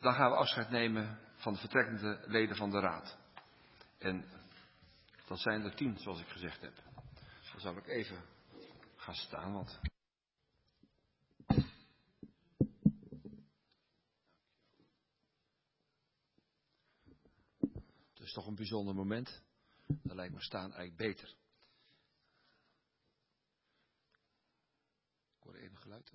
Dan gaan we afscheid nemen van de vertrekkende leden van de Raad. En dat zijn er 10, zoals ik gezegd heb. Dan zal ik even gaan staan, want... Het is toch een bijzonder moment. Dan lijkt me staan eigenlijk beter. Ik hoor even geluid.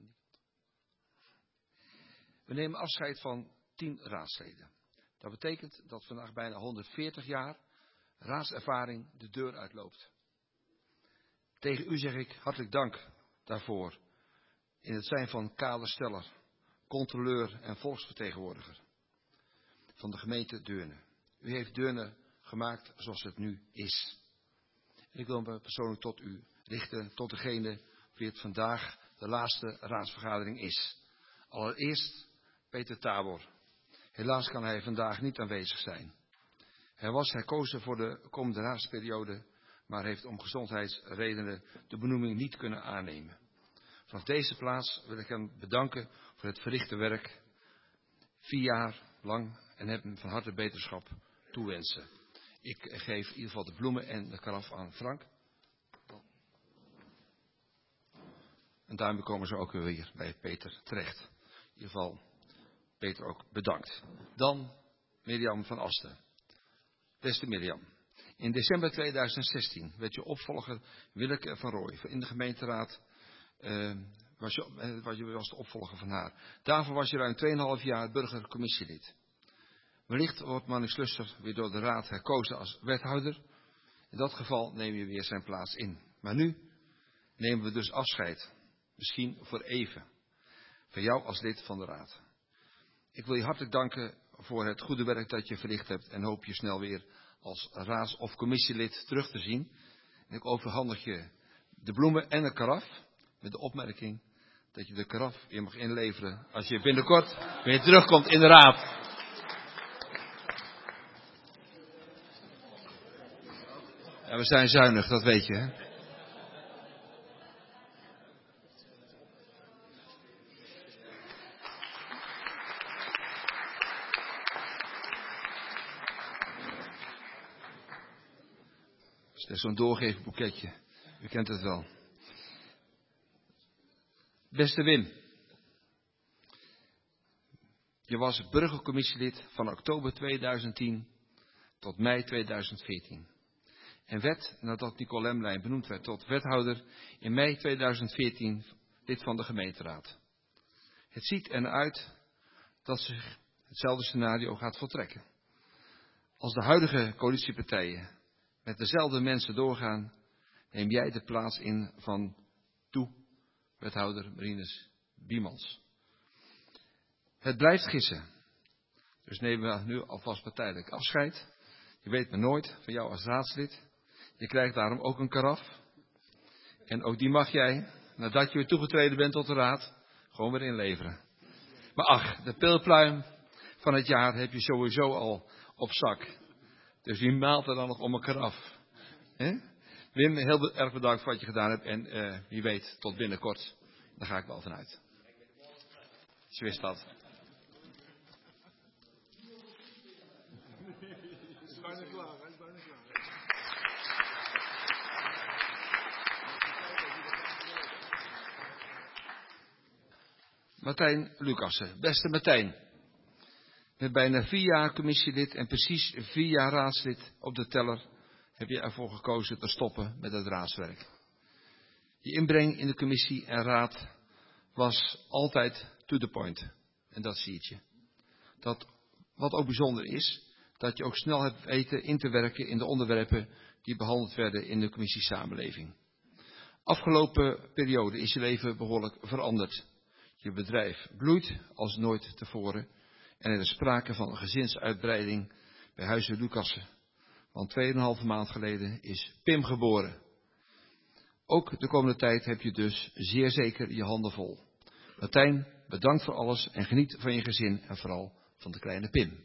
We nemen afscheid van 10 raadsleden. Dat betekent dat vandaag bijna 140 jaar raadservaring de deur uitloopt. Tegen u zeg ik hartelijk dank daarvoor. In het zijn van kadersteller, controleur en volksvertegenwoordiger van de gemeente Deurne. U heeft Deurne gemaakt zoals het nu is. Ik wil me persoonlijk tot u richten, tot degene wie het vandaag de laatste raadsvergadering is. Allereerst Peter Tabor. Helaas kan hij vandaag niet aanwezig zijn. Hij was herkozen voor de komende raadsperiode, maar heeft om gezondheidsredenen de benoeming niet kunnen aannemen. Vanaf deze plaats wil ik hem bedanken voor het verrichte werk. 4 jaar lang en hem van harte beterschap toewensen. Ik geef in ieder geval de bloemen en de karaf aan Frank. En daarmee komen ze ook weer bij Peter terecht. In ieder geval Peter ook bedankt. Dan Mirjam van Asten. Beste Mirjam. In december 2016 werd je opvolger Willeke van Rooij in de gemeenteraad. Was de opvolger van haar. Daarvoor was je ruim 2,5 jaar burgercommissielid. Wellicht wordt Manning Slusser weer door de raad herkozen als wethouder. In dat geval neem je weer zijn plaats in. Maar nu nemen we dus afscheid. Misschien voor even. Van jou als lid van de raad. Ik wil je hartelijk danken voor het goede werk dat je verricht hebt. En hoop je snel weer als raads- of commissielid terug te zien. En ik overhandig je de bloemen en de karaf. Met de opmerking dat je de karaf weer mag inleveren. Als je binnenkort weer terugkomt in de raad. Ja, we zijn zuinig, dat weet je, hè. Het is zo'n doorgeefboeketje. U kent het wel. Beste Wim. Je was burgercommissielid van oktober 2010 tot mei 2014. En werd, nadat Nicole Lemlijn benoemd werd tot wethouder, in mei 2014 lid van de gemeenteraad. Het ziet ernaar uit dat zich hetzelfde scenario gaat voltrekken. Als de huidige coalitiepartijen met dezelfde mensen doorgaan, neem jij de plaats in van wethouder Marinus Biemans. Het blijft gissen. Dus nemen we nu alvast partijdig afscheid. Je weet maar nooit van jou als raadslid. Je krijgt daarom ook een karaf. En ook die mag jij, nadat je weer toegetreden bent tot de raad, gewoon weer inleveren. Maar ach, de pilpluim van het jaar heb je sowieso al op zak. Dus wie maalt er dan nog om een karaf? Wim, heel erg bedankt voor wat je gedaan hebt. En wie weet, tot binnenkort. Daar ga ik wel vanuit. Zo is dat. Martijn Lucassen. Beste Martijn. Met bijna 4 jaar commissielid en precies 4 jaar raadslid op de teller heb je ervoor gekozen te stoppen met het raadswerk. Je inbreng in de commissie en raad was altijd to the point. En dat zie je. Wat ook bijzonder is, dat je ook snel hebt weten in te werken in de onderwerpen die behandeld werden in de commissie Samenleving. Afgelopen periode is je leven behoorlijk veranderd. Je bedrijf bloeit als nooit tevoren. En er is sprake van een gezinsuitbreiding bij Huizen Lucassen. Want 2,5 maand geleden is Pim geboren. Ook de komende tijd heb je dus zeer zeker je handen vol. Martijn, bedankt voor alles en geniet van je gezin en vooral van de kleine Pim.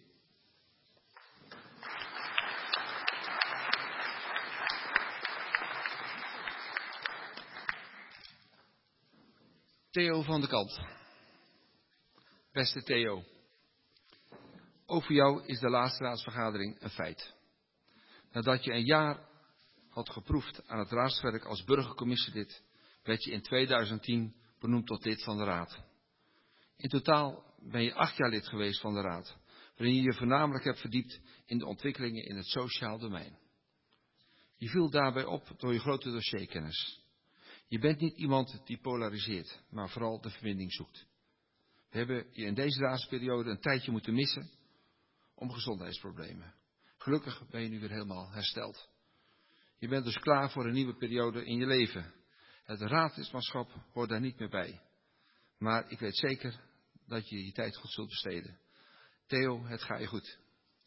Theo van de Kant. Beste Theo. Ook voor jou is de laatste raadsvergadering een feit. Nadat je een jaar had geproefd aan het raadswerk als burgercommissielid, werd je in 2010 benoemd tot lid van de raad. In totaal ben je 8 jaar lid geweest van de raad, waarin je je voornamelijk hebt verdiept in de ontwikkelingen in het sociaal domein. Je viel daarbij op door je grote dossierkennis. Je bent niet iemand die polariseert, maar vooral de verbinding zoekt. We hebben je in deze raadsperiode een tijdje moeten missen om gezondheidsproblemen. Gelukkig ben je nu weer helemaal hersteld. Je bent dus klaar voor een nieuwe periode in je leven. Het raadlidmaatschap hoort daar niet meer bij. Maar ik weet zeker dat je je tijd goed zult besteden. Theo, het gaat je goed.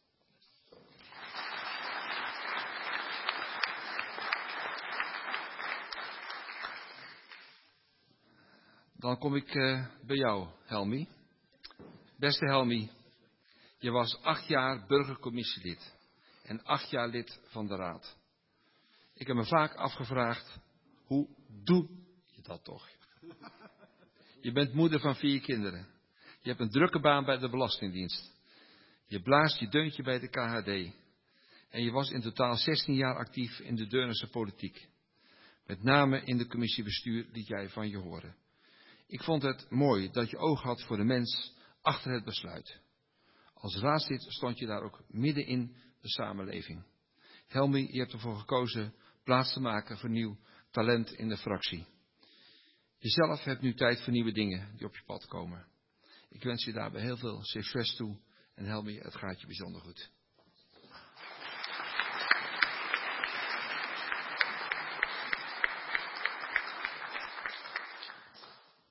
Dan kom ik bij jou, Helmi. Beste Helmi, je was 8 jaar burgercommissielid en 8 jaar lid van de raad. Ik heb me vaak afgevraagd, hoe doe je dat toch? Je bent moeder van 4 kinderen. Je hebt een drukke baan bij de Belastingdienst. Je blaast je deuntje bij de KHD. En je was in totaal 16 jaar actief in de Deurnense politiek. Met name in de commissie bestuur liet jij van je horen. Ik vond het mooi dat je oog had voor de mens achter het besluit. Als raadslid stond je daar ook midden in de samenleving. Helmi, je hebt ervoor gekozen plaats te maken voor nieuw talent in de fractie. Jezelf hebt nu tijd voor nieuwe dingen die op je pad komen. Ik wens je daarbij heel veel succes toe en Helmi, het gaat je bijzonder goed.